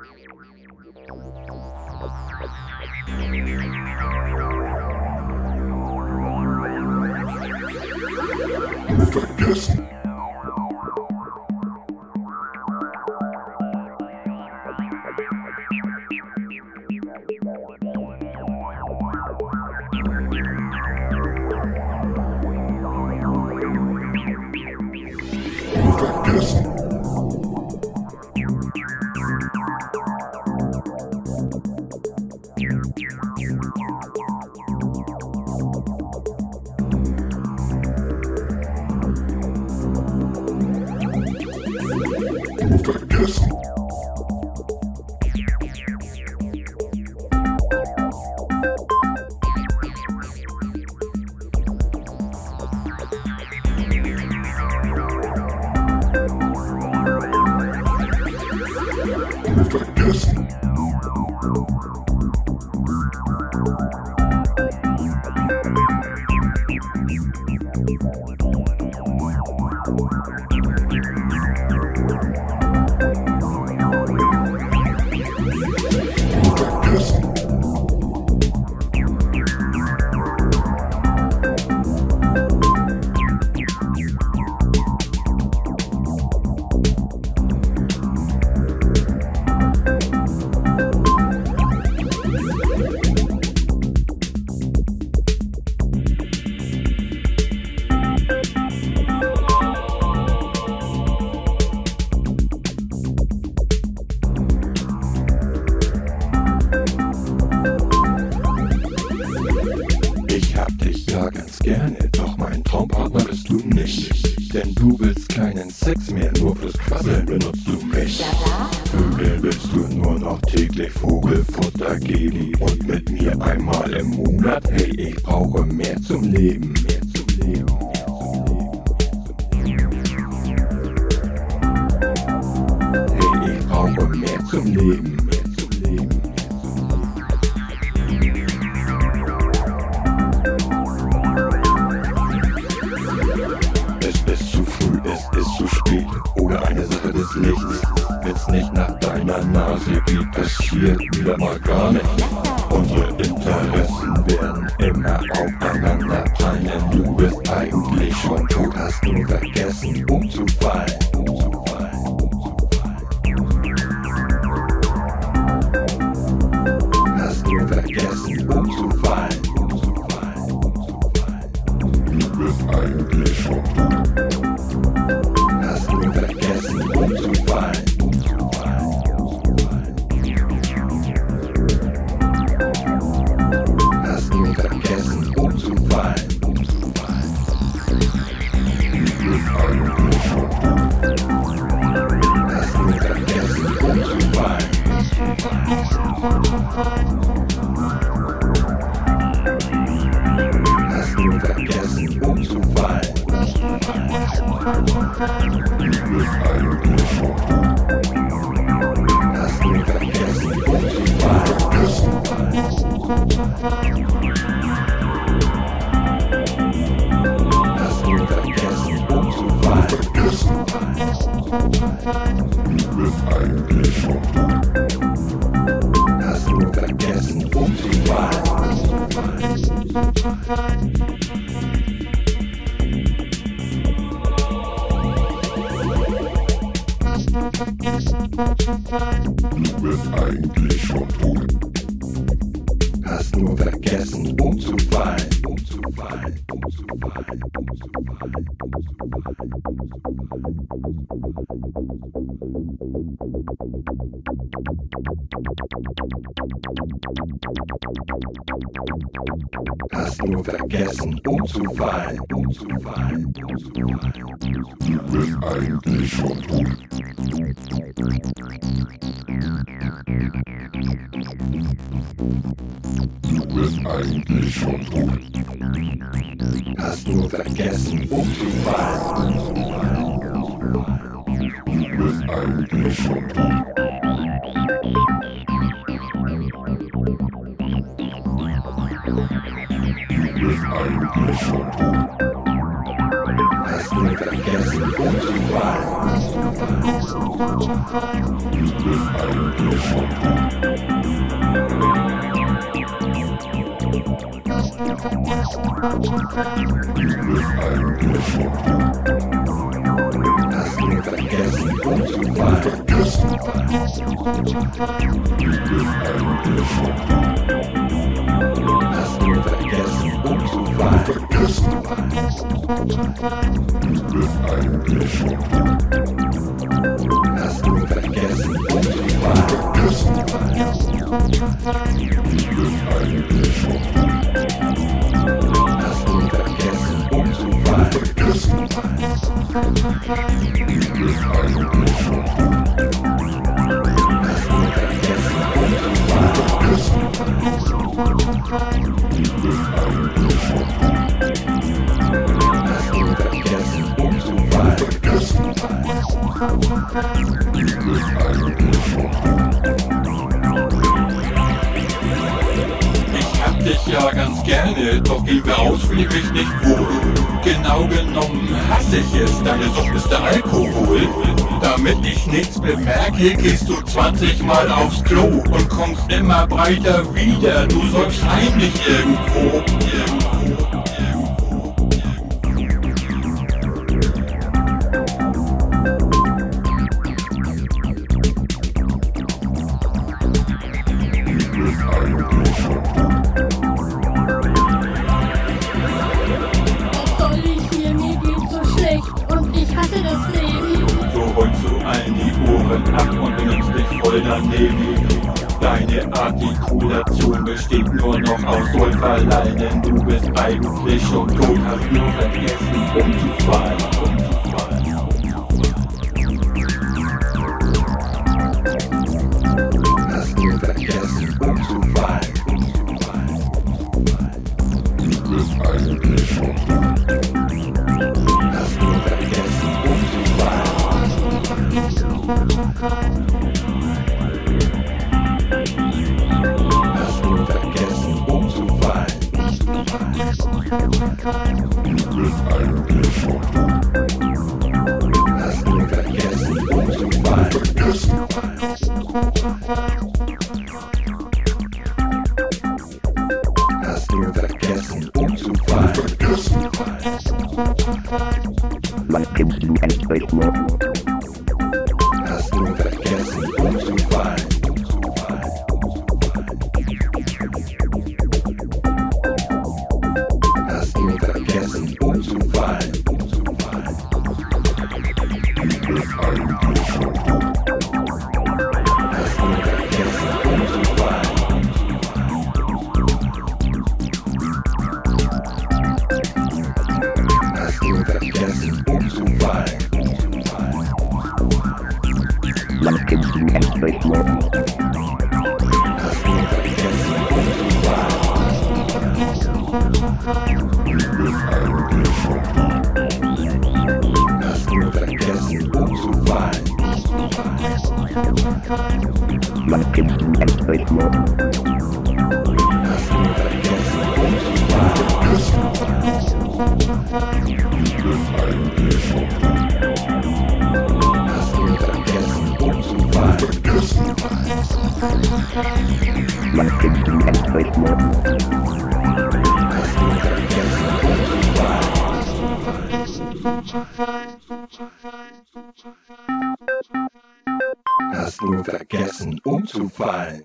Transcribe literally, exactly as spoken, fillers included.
Vergessen. Vergessen. Vergessen. Vergessen. Ich hab dich ja ganz gerne, doch mein Traumpartner bist du nicht. Denn du willst keinen Sex mehr, nur fürs Quasseln benutzt du mich. Vögel willst du nur noch täglich Vogelfutter geben und mit mir einmal im Monat. Hey, ich brauche mehr zum Leben, mehr zum Leben. Hey, ich brauche mehr zum Leben, mehr zum Leben. Es ist zu früh, es ist zu spät, oder eine Sache des Lichts. Wenn's nicht nach deiner Nase geht, passiert wieder mal gar nicht. Unsere Interessen werden immer aufeinander prallen. Du bist eigentlich schon tot, hast nur vergessen, umzufallen, umzufallen, umzufallen. Hast nur vergessen, umzufallen, umzufallen, umzufallen. Du bist eigentlich schon tot. Hast nur vergessen, umzufallen, umzufallen, umzufallen. Hast nur vergessen, umzufallen, umzufallen. Du bist eigentlich schon tot. Hast nur vergessen, umzufallen. Hast nur vergessen, umzufallen. Du bist eigentlich schon tot. Hast nur vergessen, umzufallen. Hast nur vergessen, umzufallen. Du bist eigentlich schon tot. Hast nur vergessen, umzufallen. Du bist eigentlich schon tot. Hast nur vergessen, umzufallen, umzufallen, umzufallen, umzufallen, Hast nur vergessen, umzufallen, umzufallen, umzufallen. Du bist eigentlich schon tot. Du bist eigentlich schon tot. Hast nur vergessen, umzufallen, umzufallen. Du bist eigentlich schon tot. Du bist eigentlich schon tot. Hast du vergessen umzufallen? Du bist eigentlich schon tot. Du bist eigentlich schon tot. Hast du vergessen umzufallen? Vergessen. Du bist eigentlich schon tot. Hast du vergessen umzufallen? Vergessen. Du bist eigentlich schon tot. Hast du vergessen umzufallen? Vergessen. Du bist eigentlich schon tot. Hast du vergessen umzufallen? Vergessen. Du bist eigentlich schon tot. Hast du vergessen umzufallen? Vergessen. Du bist eigentlich schon tot. Hast du vergessen umzufallen? Vergessen. Du bist eigentlich schon tot. Ich hab dich ja ganz gerne, doch gehen wir aus, fühle ich mich nicht wohl. Genau genommen hasse ich es, deine Sucht ist der Alkohol. Damit ich nichts bemerke, gehst du zwanzig Mal aufs Klo und kommst immer breiter wieder. Du säufst heimlich irgendwo, irgendwo, irgendwo. Ab und benimmst dich voll daneben. Deine Artikulation besteht nur noch aus Säuferleinen. Du bist eigentlich schon tot, hast nur vergessen umzufallen, umzufallen, umzufallen. Hast du vergessen umzufallen? Du bist eigentlich schon tot. Hast du vergessen umzufallen? Hast du vergessen umzufallen? Du bist eigentlich schon tot. Hast du vergessen umzufallen? Vergessen. Hast du vergessen umzufallen? Vergessen. Was gibst du endlich nur? Hast du vergessen umzufallen? Hast du vergessen umzufallen? Du bist eigentlich schon tot. Hast du vergessen umzufallen? Hast du vergessen umzufallen? Was gibst du endlich nur? Hast du vergessen umzufallen? Du bist eigentlich schon tot. Hast du vergessen umzufallen? Was gibst du endlich nur? Hast du vergessen umzufallen? Du bist eigentlich schon tot. Hast du vergessen umzufallen? Vergessen. Was gibst du endlich nur? Hast du vergessen umzufallen? Hast du vergessen umzufallen?